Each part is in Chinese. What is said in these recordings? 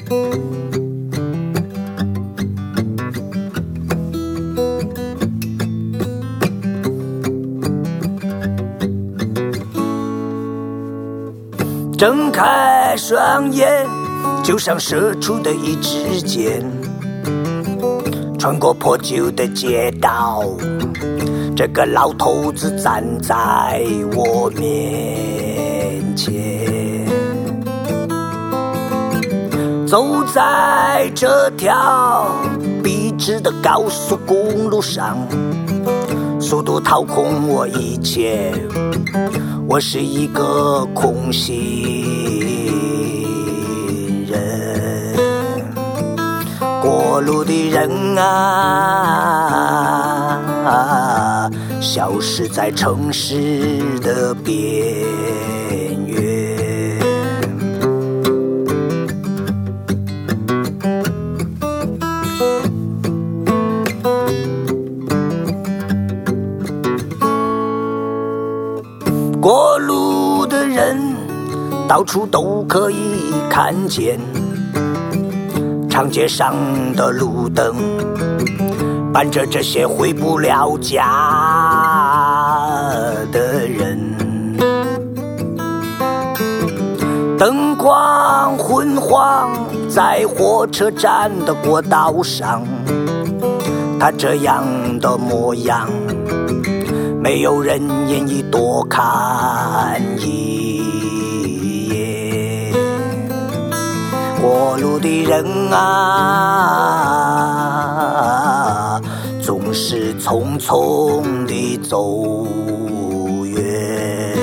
睁开双眼，就像射出的一支箭，穿过破旧的街道，这个老头子站在我面前，走在这条笔直的高速公路上，速度掏空我一切，我是一个空心人，过路的人啊，消失在城市的边缘。过路的人到处都可以看见，长街上的路灯伴着这些回不了家的人，灯光昏黄在火车站的过道上，他这样的模样没有人愿意多看一眼。过路的人啊，总是匆匆地走远。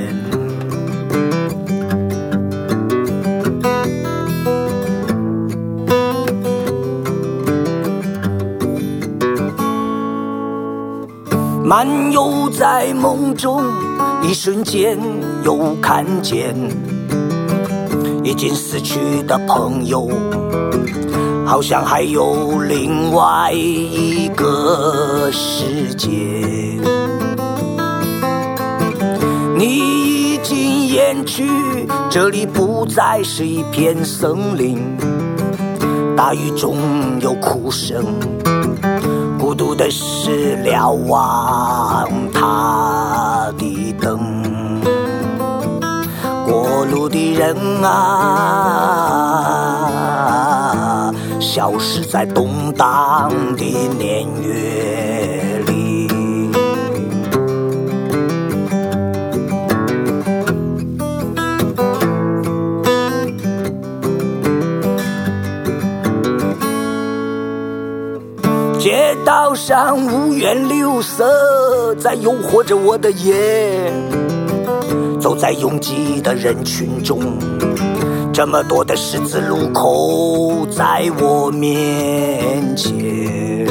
漫游在梦中，一瞬间又看见已经死去的朋友，好像还有另外一个世界。你已经远去，这里不再是一片森林，大雨中有哭声，孤独的是瞭望他的灯。过路的人啊，消失在动荡的年月里。街道上五颜六色在诱惑着我的眼，走在拥挤的人群中，这么多的十字路口在我面前，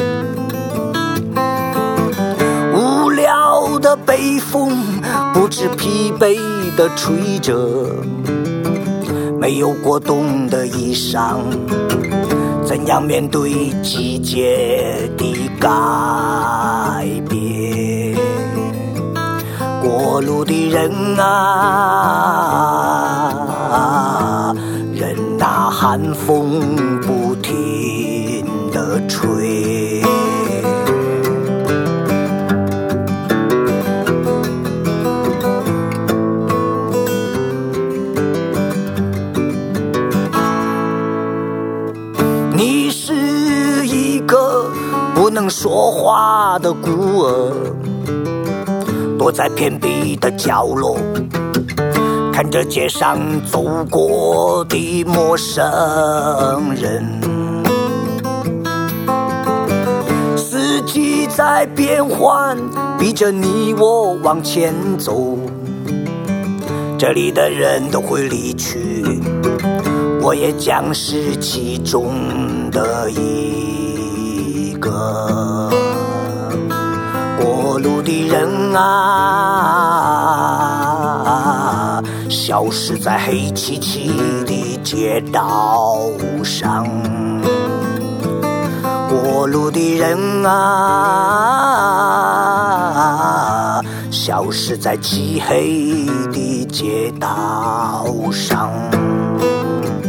无聊的北风不知疲惫地吹着，没有过冬的衣裳，怎样面对季节的改变？过路的人啊，任那寒风不停地吹。你是一个不能说话的孤儿，躲在偏僻的角落，看着街上走过的陌生人。四季在变换，逼着你我往前走，这里的人都会离去，我也将是其中的一个。过路的人啊，消失在黑漆漆的街道上。过路的人啊，消失在漆黑的街道上。